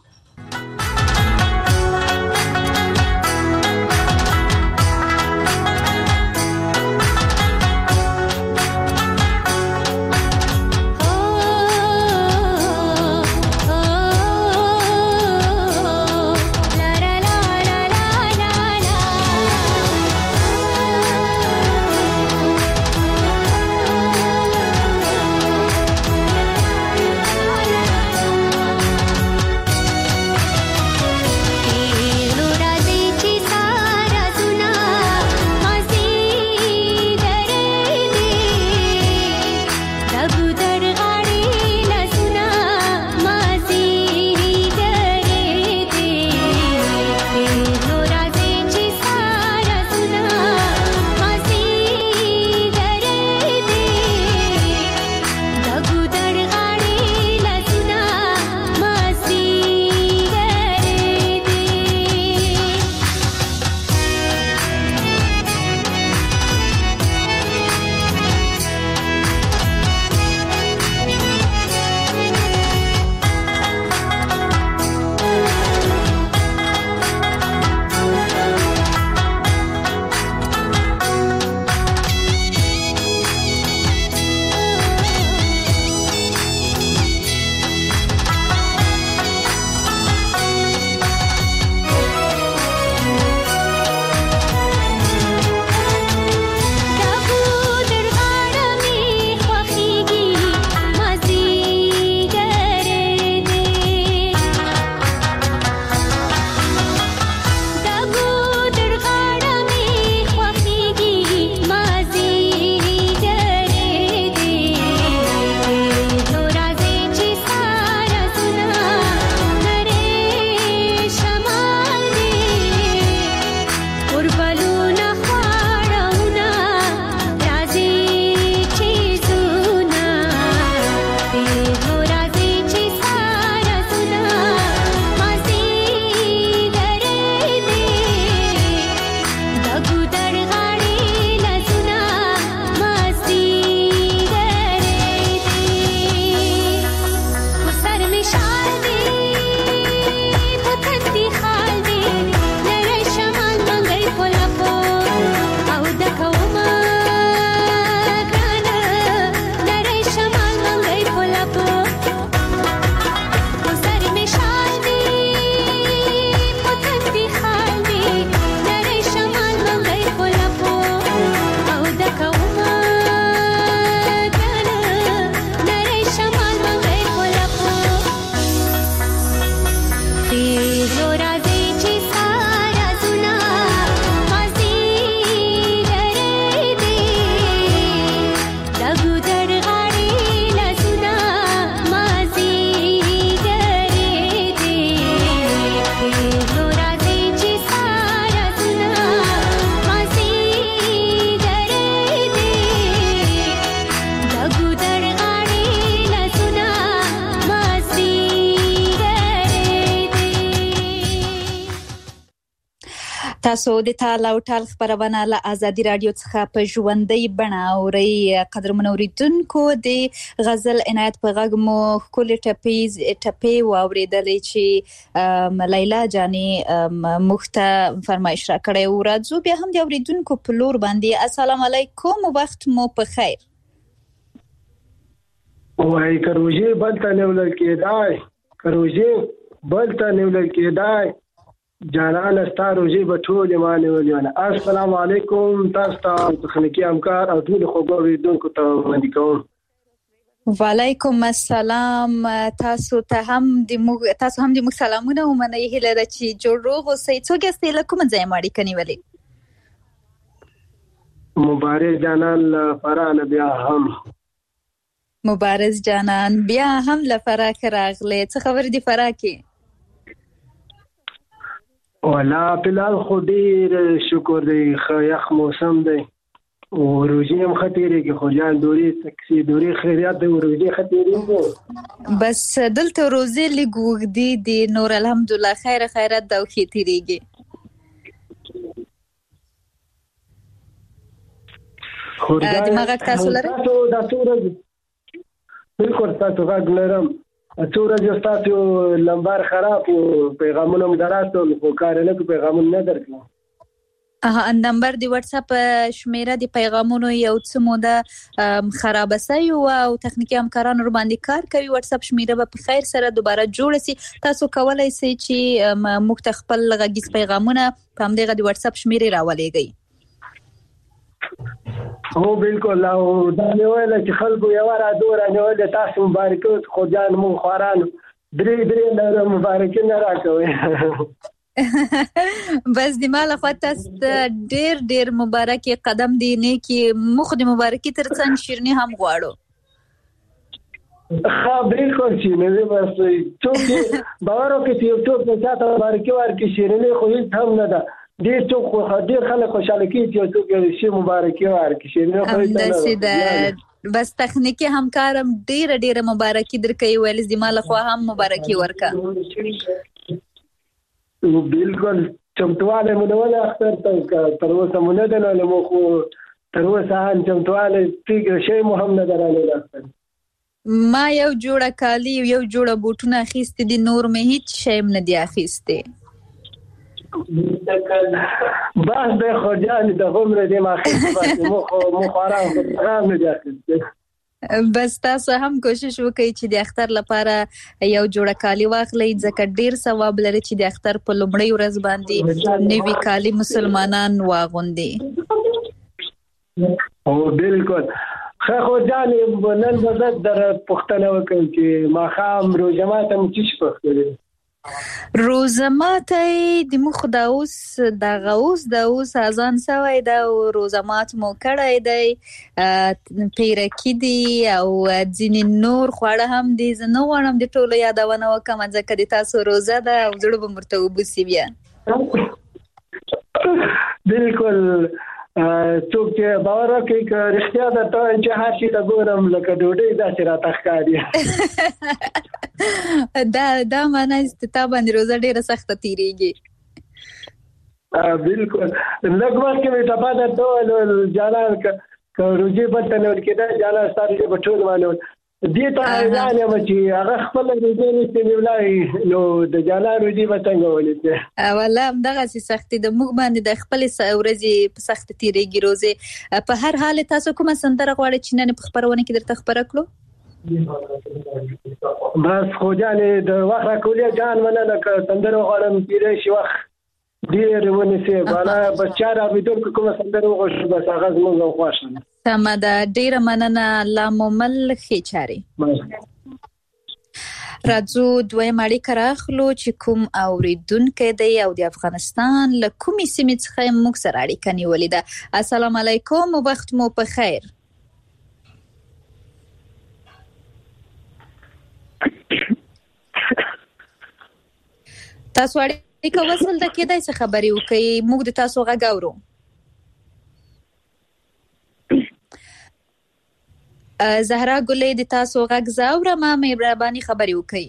تاسو د تعال او ټال خبرونه له ازادي رادیو څخه په ژوندۍ بڼه اورئ. قدرمن اوریدونکو د غزل عنایت په غږ مو ښکلې ټپې ټپې واورېدلې چې لیلا جانې موږ ته فرمایش راکړی و. راځو بیا هم د اوریدونکو په لور باندې. السلام علیکم، وخت مو په خیر. وای کروجي بلته نیول کېدای کروجي بلته نیول کېدای جانان ستاروجي به ټول معنی ولونه. السلام علیکم، تاسو ته تخنیکی همکار او ټول خوږو اوریدونکو ته وړاندې کوم. وعلیکم السلام. تاسو ته هم د موږ تاسو هم د موږ سلامونه ومنئ. هیله ده چې جوړ روغ اوسئ. څوک یاستئ، له کوم ځایه مو اړیکه نیولې؟ مبارز جانان له فراه بیا هم مبارز جانان بیا هم له فراه راغلی. څه خبر دی فراه کې؟ ولا فلال خو ډیر شکر دی، یخ موسم دی او روزي هم خطرې کې خو جان دوري تکسي دوري خیریات دی، روزي خطرې بس دلته روزي لګوګ دی دی نور الحمدلله خیر خیرات دا خو تیریږي. د مغه تاسو لرئ؟ تاسو دا څورځ بالکل تاسو غږ لرم. څورځ تاسو لمبار خراب او پیغامونه مدراسو خو کار نه کوي، پیغامونه نه درکړم. اه نمبر دی واتس اپ شمیره دی پیغامونو یو څه موده خراب سي او تخنیکی همکاران ور باندې کار کوي. واتس اپ شمیره به په خیر سره دوباره جوړ سي. تاسو کولای سئ چې موږ ته خپل غږیز پیغامونه په همدغه دی واتس اپ شمیره راولېږئ. هو بالکل. او دا نه ویل چې خلکو یو را دور نه ویل تاسو مبارک خو جان مون خوران درې درې نه مبارک نه راکوي. بس د مال خو تاسو ډېر ډېر مبارک قدم دی نه کې مخ د مبارکي ترڅنګ شیرني هم غواړو. ها بالکل چې نه بس څوک باور وکړي چې څوک په تاسو مبارکي ورکړي شیرني خو هیڅ هم نه ده. ډیر څوک خو ډیر خلک خوشاله کیږي چې څوک شي مبارکي ورکړي شیرني خو هیڅ نه. بس تخنیکی همکارم ډیر ډیر مبارکي درکوي ویل د مال خو هم مبارکي ورکا. بالکل چمتواله مونږ اختر ته تر اوسه مونږ نه له مو خو تر اوسه ان چمتواله تیګ شی مو هم نه درانه اختر. ما یو جوړه کالی یو جوړه بوټونه اخیستې دي، نور مې هیڅ شی نه دی اخیسته. باز به خجان د عمر دې ما خېټه مو خو مو خوران خوران نه جاکته. بس تاسو هم کوشش وکړئ چې د اختر لپاره یو جوړه کالی واخلئ ځکه ډیر ثواب لري چې د اختر په لومړۍ ورځ باندې نوی کالی مسلمانان واغوندي. او بالکل خو جانې نن به در پښتنه وکړم چې ما خام روزه ماته مو چی پخته روزه ماته د مخ دا اوس د غوس د اوس اذان سوی دا روزه مات مو کړای دی پیرکی دی او ځینې نور خوړه هم دي. زه نه غواړم د ټولو یادونه وکم ځکه د تاسو روزه ده او زړه به مرته وبسي بیا. بالکل څوک چې باور کوي چې رښتیا ده ته چې هر شي ته ګورم لکه ډوډۍ داسې راته ښکاري. دا دا معنی استتابه باندې روزه ډیره سخته تیریږي. بالکل لږ وخت کې مې تپا ده ټول جانان که روزي بلته نه ورکېده جانان ستاسو په ټول باندې دې ته حیران یم چې هغه خپل روزي نشي نیولای نو د جانان روزي به څنګه ولې والله همدغسې سختي د موږ باندې د خپلې ورځې په سخته تیریږي روزې. په هر حال تاسو کومه سندره غواړئ چې نن په خپرونه کې درته خپره کړو؟ بس خو جانې د وخت راکولې جان مننه که سندره غواړم تیری شي وخت ډېر ونیسي بالا بس چا راویدونکو کومه سندره وغواړي بس هغه زموږ او خوښ ده. سمه ده، ډېره مننه. الله مو مل ښې چارې. راځو دویم اړیکه راخلو چې کوم اورېدونکی دی او د افغانستان له کومې سیمې څخه موږ سره اړیکه نیولې ده. السلام علیکم، وخت مو په خیر. تاسو اړیکه وصل ده کېدای څه خبرې وکړئ، موږ د تاسو غږ اورو. زهرا ګلې د تاسو غږ زه اورم، مهرباني خبرې وکړئ.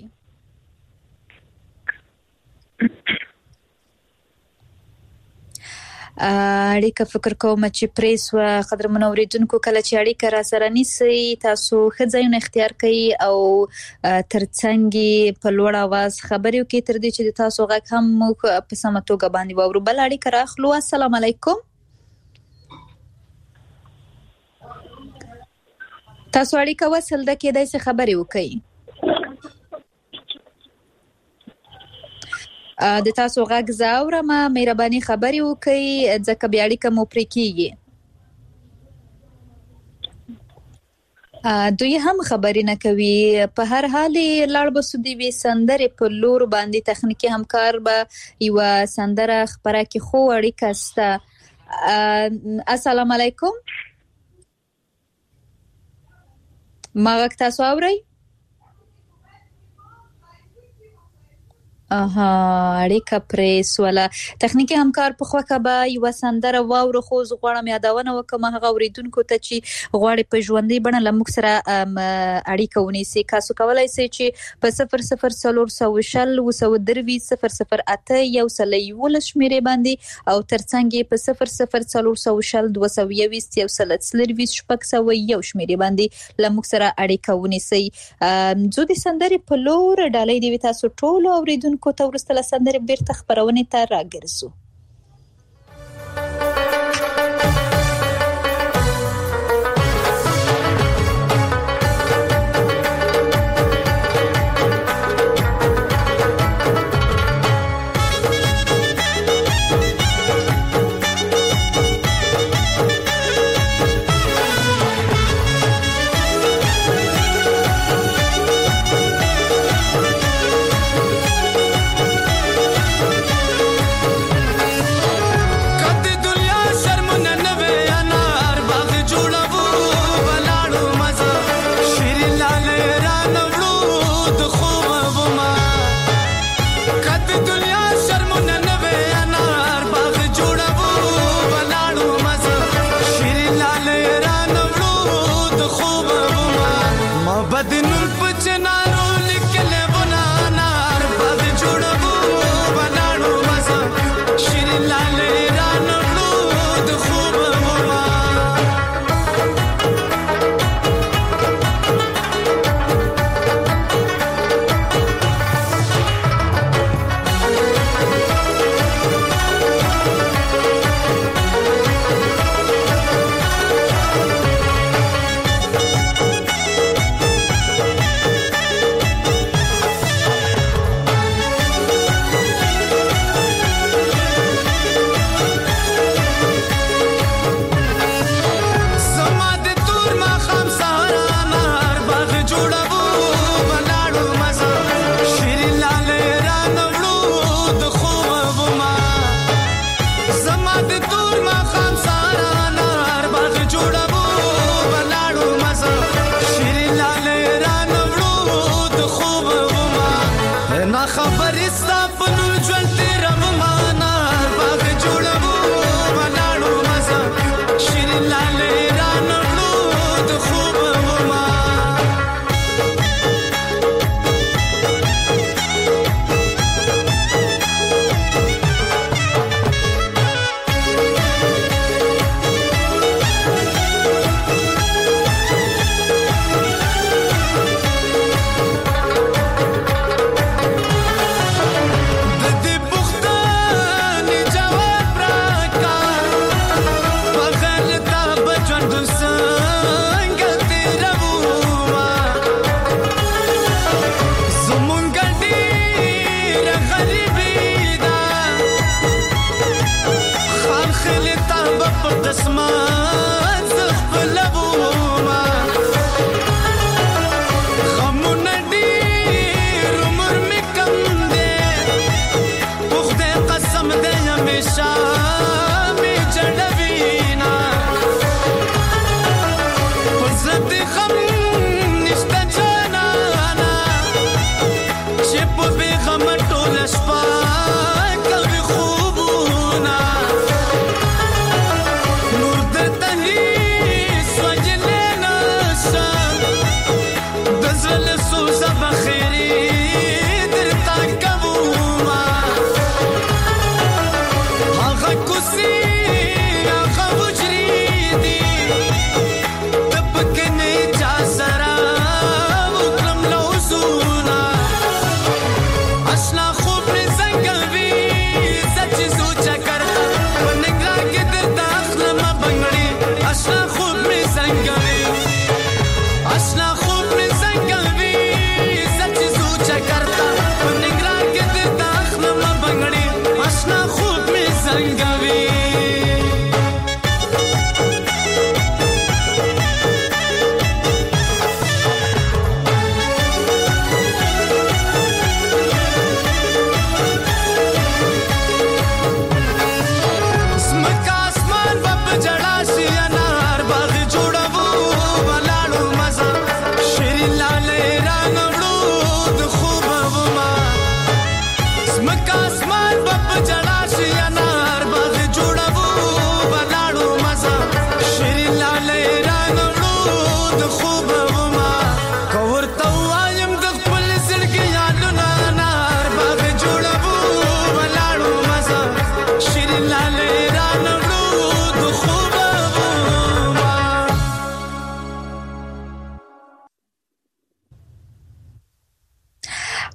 اړیکه فکر کوم چې پریس و قدرمن اوریدونکو کله چې اړیکه را سره نیسي تاسو خځایونه اختیار کړئ او ترڅنګ په لوړ आवाज خبرې وکړئ تر دې چې تاسو غږ هم په سمه توګه باندې واورو. بل اړیکه راخلو. السلام علیکم. تاسو اړیکه وصل ده کېدای څه خبرې وکړئ. د تاسو غږ زاورم مهرباني خبرې وکړئ ځکه بیا اړیکه مو پرې کیږي. دوی هم خبرې نه کوي. په هر حال لاړ به سودی وي سندرې په لور باندې تخنیکی همکار به یو سندره خبره کې خو اړیکه است. السلام علیکم. ما غږ تاسو اورئ؟ اها اړیکه پریس ولا تخنیکی همکار په خوکه به یو سندره واورو خو زه غواړم یادونه وکم هغه اوریدونکو ته چې غواړي په ژوندۍ بڼه لموږ سره اړیکه ونیسي. تاسو کولای شئ چې په صفر صفر څلور سوه شل اووه سوه درویشت صفر صفر اته یو سل یولس شمیرې باندې او ترڅنګ په صفر صفر څلور سوه شل دوه سوه یوویشت یو سل څلرویشت شپږ سوه یو شمیرې باندې لموږ سره اړیکه ونیسي. زه د سندرې په لور ډالۍ دی تاسو ټول اوریدونکو کو ته ورسته سندرې بیرته خبرونه ته راګرځو.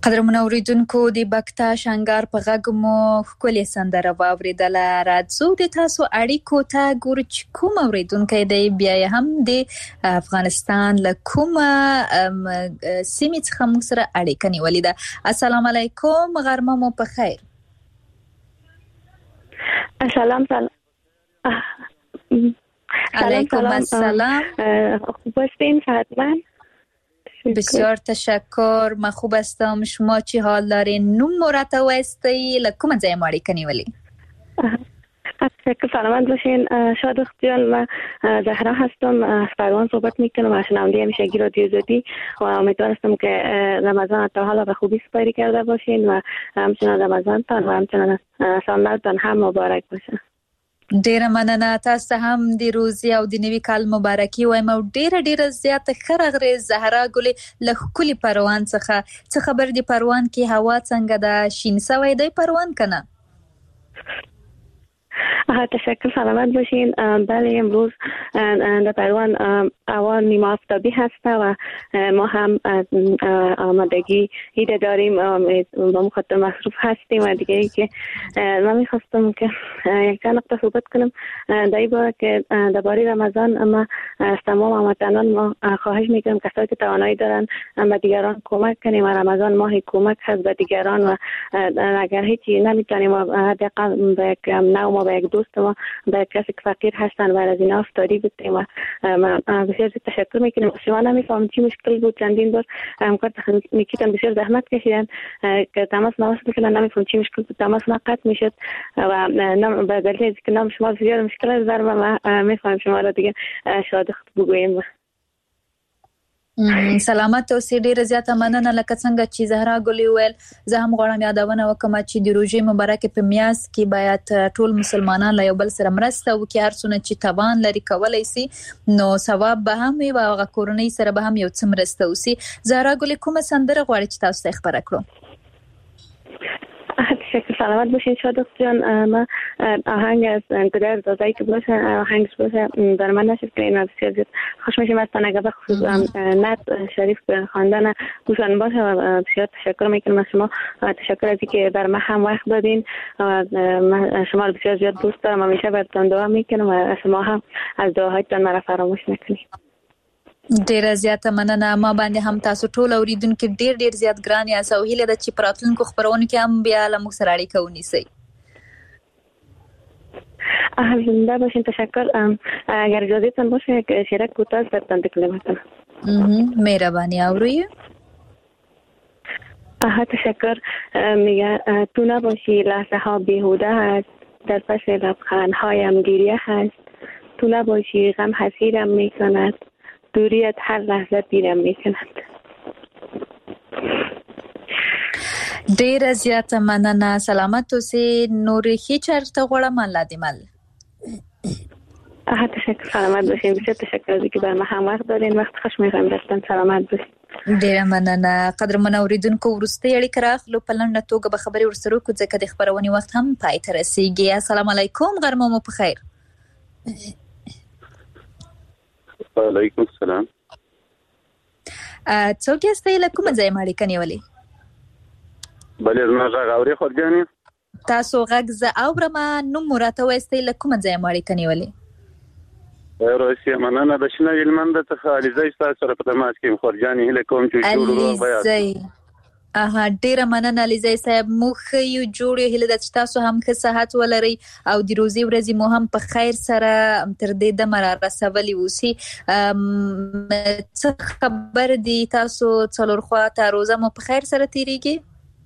قدرمن اوریدونکو د بکتا شنګار په غږ مو ښکلې سندره واوریدله. راځو د تاسو اړیکو ته ګورو چې کوم اوریدونکی دی بیا یې هم د افغانستان له کومه سیمې څخه موږ سره اړیکه نیولې ده. السلام علیکم، غرمه مو په خیر. سلام سلام علیکم السلام. خوب هستین صحتمند؟ بسیار تشکر، من خوب هستم. شما چی حال دارین؟ نوم مرتوستی لکوم ځای ما اړیکه نیولې؟ تشکر، سلامت باشین. شادخ جان، من زهرا هستم، از پروان صحبت میکنم، از شنونده همیشگی رادیو آزادی و امیدوارم که رمضان تا حالا به خوبی سپری کرده باشین و همچنان رمضانتان و همچنان سالتان هم مبارک باشه. ډیره مننه. تاسو هم د روزي او د نوي کال مبارکي وایم او ډیره ډیره زیاته ښه راغلې زهرا ګلې له ښکلي پروان څخه. څه خبر دی پروان کې هوا څنګه ده؟ شین سوی دی پروان کنه؟ تشکر، سلامت باشین. بله، امروز در پروان هوا نیمه آفتابی هست و ما هم آمادگی ایده داریم، با مخاطب مصروف هستیم و دیگه ای که من میخواستم که یک چند نقطه صحبت کنم در این باره که درباره رمضان ما از تمام هموطنان ما خواهش میکنم کسایی که توانایی دارن به دیگران کمک کنیم و رمضان ماه کمک هست به دیگران و اگر هیچی نمیتونیم حداقل به یک نو ما به یک دوست ما به کسی که فقیر هستن و از اینا افتاری بودیم و بسیار تشکر میکنیم. شما نمیفهم چی مشکل بود، چندین بار همکار میکیتن بسیار زحمت کشیدن که تماس نوصل کنن، نمیفهم چی مشکل بود، تماس قطع میشد و به دلیل که نام شما بسیار مشکل است در ما میفهم شما را دیگه شادخ بگویم. سلامت اوسې. ډیره زیاته مننه. لکه څنګه چې زهرا ګلې وویل، زه هم غواړم یادونه وکړم چې د روژې مبارکې په میاشت کې باید ټول مسلمانان له یو بل سره مرسته وکړي. هر څونه چې توان لري کولی سي نو ثواب به هم وي او هغه کورنۍ سره به هم یو څه مرسته وسي. زهرا ګلې کومه سندره غواړي چې تاسو ته خبره کړو؟ تشکر، سلامت باشین. شادخ جان، من آهنگ از گدر دازایی که باشه آهنگش باشه در من نشد که این بسیار زیاد خوش میشیم از تنگه به خصوص نت شریف به خواندن گوشان باشه و بسیار تشکر میکنم از شما. تشکر از اینکه بر من هم وقت دادین و شما رو بسیار زیاد دوست دارم، همیشه براتون دعا میکنم و شما هم از دعاهایتان مرا فراموش نکنید. ډیره زیاته مننه. ما باندې هم تاسو ټول اوریدونکو ډیر ډیر زیات ګران یاست او هیله ده چې پراتلونکو خبرونه کې هم بیا له موږ سره اړیکه ونیسئ. زنده باشین. تشکر. اگر اجازهتان باشه که شیرک کوتاه براتون تکلیف کنم. مهربانی. آوروی. آها تشکر. میگه تو نباشی لحظه ها بیهوده هست، در پس لبخندهایم گریه هست. تو نباشی غم حسیرم میکند، دوریت هر لحظه پیرم میکند. ډیره زیاته مننه. سلامت اوسې. نور هیڅ چرته غواړم الله دې مل. آها تشکر، سلامت باشین. بسیار تشکر از اینکه بر ما هم وقت دارین. وقت خوش می‌گذرونم براتون. سلامت باشین. ډیره مننه. قدرمن اوریدونکو وروستۍ اړیکه راخلو په لنډه توګه به خبرې ورسره وکړو ځکه د خبرونې وخت هم پای ته رسیږي. السلام علیکم، غرمه مو په خیر. وعلیکم السلام. څوک یاستئ؟ له کومه ځایه مو اړیکه نیولې؟ بله، زما غږ اورې خورجانې؟ تاسو غږ زه اورم. نوم مو راته ووایاستئ، له کومه ځایه مو اړیکه نیولې؟ روسیه. مننه. د شنه هلمند څخه علیزی ستاسو سره په تماس کې یم خورجانې. هیله کوم چې جوړ روغ به یاست. علیزی. اها، ډیره مننه علیزی صاحب. موږ ښه یو، جوړ یو. هیله ده چې تاسو هم ښه صحت ولرئ او د روزي ورځې مو هم په خیر سره تر دې دمه را رسولي اوسي. څه خبر دی تاسو څلور خوا ته روزه مو په خیر سره تیریږي؟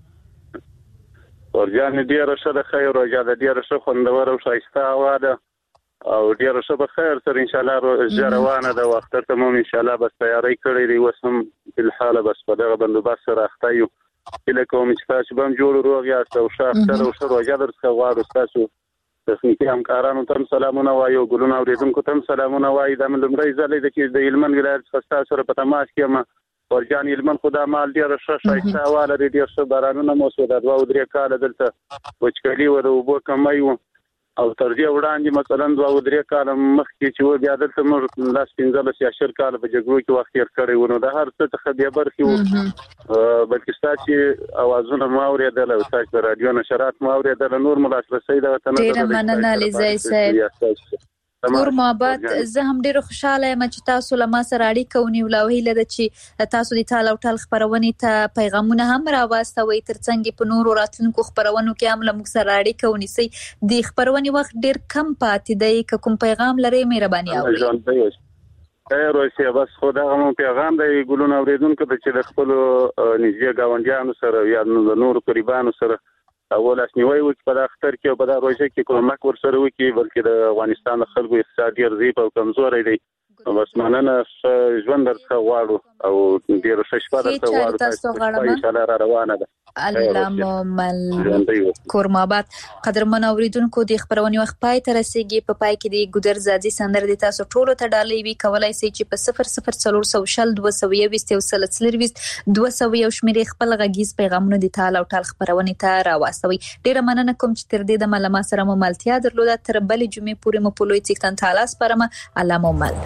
خورجانې ډیره ښه ده. خیر روژه ده، ډیره ښه خوندوره او ښایسته هوا ده او ډیره ښه به خیر سره انشاءالله روژه روانه ده. اختر ته مو انشاءالله بس تیاری کړی دی. اوس هم فلحاله بس په دغه بندوبست سره اخته یو. هیله کوم چې تاسو به هم جوړ روغ یاست او ښه اختر او ښه روژه درڅخه غواړو. ستاسو تخنیکي همکارانو ته هم سلامونه وایو، ګلونه اورېدونکو ته هم سلامونه وایو. دا مې لومړی ځل دی چې د هلمند ولایت څخه ستاسو سره په تماس کې یم. خورجان هلمند خو دا مال ډېره ښه ښایسته هوا لري، ډېر ښه بارانونه مو شو. دا دوه او درې کاله دلته وچکالي وه، د اوبو کمی و او تر دې وړاندې مثلا دوه او درې کاله مخکې چې و بیا دلته موږ لاس پنځلس یا شل کاله په جګړو کې وخت تیر کړی و، نو د هر څه څخه بیا برخې وو، بلکې ستاسو اوازونه مو اورېدل او ستاسو د رادیو نشرات مو اورېدل، نور مو لاسرسی دغه ته نه درلود. ډېره مننه علیزی صاحب. کور محبت، زه هم ډیره خوشاله یم چې تاسو له ما سره اړیکه ونیوله او هیله ده چې تاسو د ټال او ټال خبرونې ته پیغامونه هم راواستوئ، ترڅنګ په نورو راتلونکو خبرونو کې هم له موږ سره اړیکه ونیسئ. د خبرونې وخت ډیر کم پاتې دی، که کوم پیغام لرئ مهرباني اورئ. خیر اوسه، بس خو دغه مو پیغام دی ګلونه اوریدونکو ته چې د خپلو نږدې ګاونډیانو سره یا د نورو قریبانو سره اول اسنیوي وکړي په دغه اختر کې او په دغه روژه کې کومک ورسره وکړي، بلکې د افغانستان د خلکو اقتصاد ډېر ضعیف او کمزوری دی. بس مننه، ژوند درڅخه غواړو او ډېره ښه شپه درته غواړو. تاسو غواړم انشاءالله را روانه ده. الله مل کور محبت. قدرمن اوریدونکو، د خبرونې وخت پای ته رسیږي. په پای کې د ګودر زادي سندره د تاسو ټولو ته ډالۍ وي. کولای شئ چې په صفر صفر څلور سوه شل دوه سوه یوویشت یو سل څلرویشت دوه سوه یو شمېرې خپل غږیز پیغامونه د ټال او ټال خبرونې ته راواستوئ. ډېره مننه کوم چې تر دې دمه له ما سره مو ملتیا درلوده. تر بلې جمعې پورې مو په لوی څښتن تعالی سپارم. الله مو مل.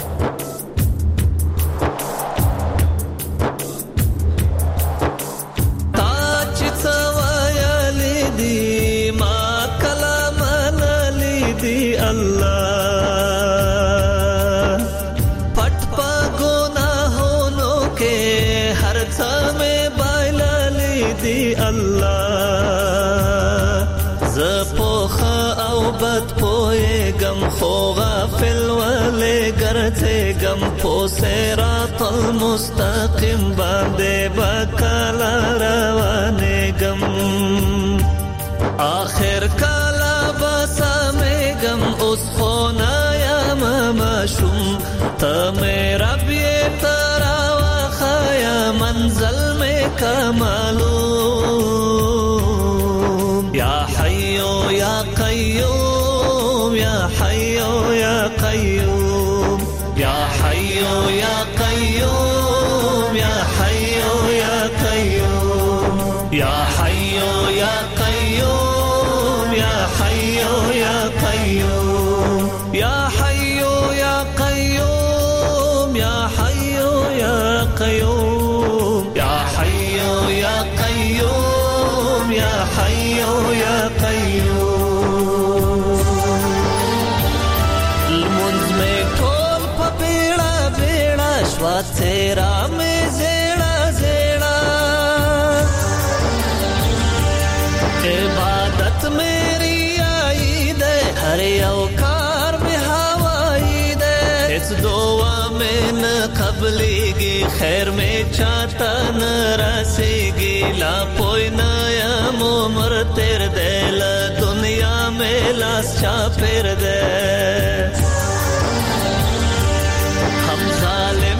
گم پو صراط المستقیم باندې بکلا روانه گم آخر کلا بسامه گم اس خونا یا ممشوم ته میرا بی ترا وخیا منزل میں کمالو یا حیو یا قیوم یا حیو یا قیوم یا حیو یا قیوم یا حیو یا قیوم یا حیو یا قیوم یا حیو یا قیوم یا حیو یا قیوم یا حیو یا قیوم یا حیو یا قیوم یا حیو یا قیوم المنز میں تیرا میں زیڑا زیڑا عبادت میری آئی دے ہر اوکار میں ہوائی دے اس دعا میں نہ قبلی گی خیر میں چاہتا نہ رسی گی لا پوئی نیا مومر تیر دے لا دنیا میں لاس چا پھر دے ہم ظالم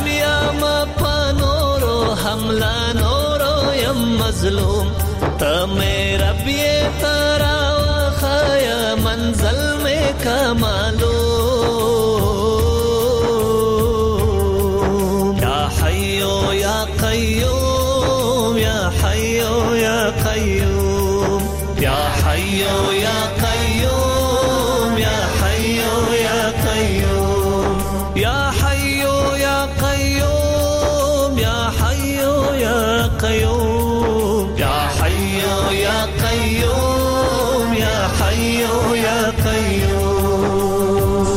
حملہ نورو یم مظلوم تا میرا بی ترا وخیا منزل میں کمالو یا حیو یا قیوم یا حیو یا قیوم یا حیو یا قیوم یا حیو یا قیوم یا حیو یا قیوم یا قیوم یا حیو یا قیوم یا حیو یا قیوم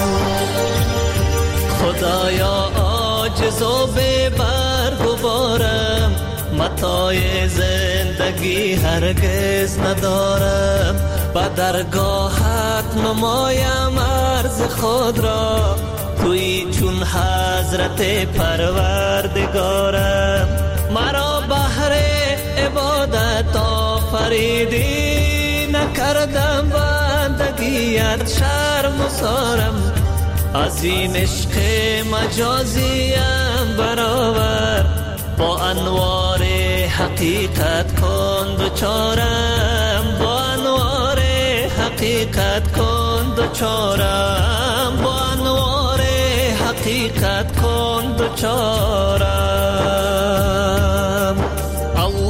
خدایا عاجز و بے برگوارم متاع زندگی هرگز ندارم با درگاهت نمایم عرض خود را توی چون حضرت پروردگارم مرا بهر عبادت آفریدی نکردم بندگیت شرم و سارم از این عشق مجازیم برابر با انوار حقیقت کن دوچارم با انوار حقیقت کن دوچارم با انوار حقیقت کن دوچارم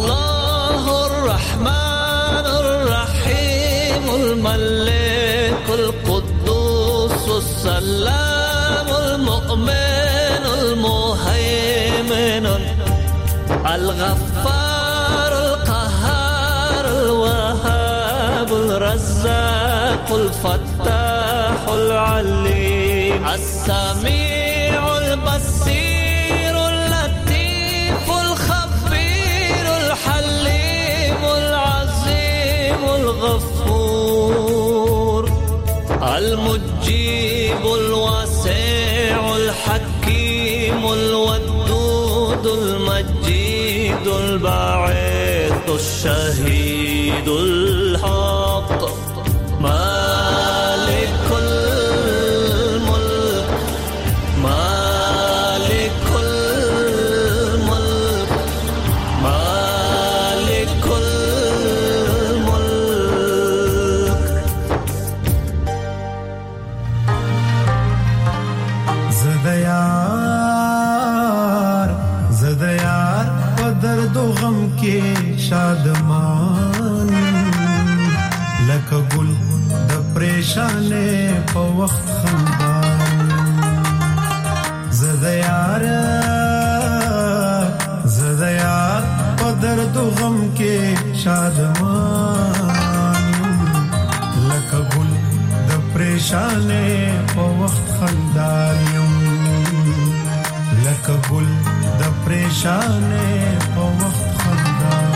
الله الرحمن الرحیم الملك الغفار القهار الوهاب الرزاق الفتاح العليم السميع البصير اللطيف الخبير الحليم العظيم الغفور المجيب الواسع الحكيم الودود المجيد الباعث الشهيد الحق مالك الملك مالك الملك مالك الملك زديار زديار ودرد غم کې شادمان لکه ګل د پریشانې په وخت خندان زديار زديار ودرد غم کې شادمان لکه ګل د پریشانې په وخت خندان لکه ګل د پریشانې په وخت خندان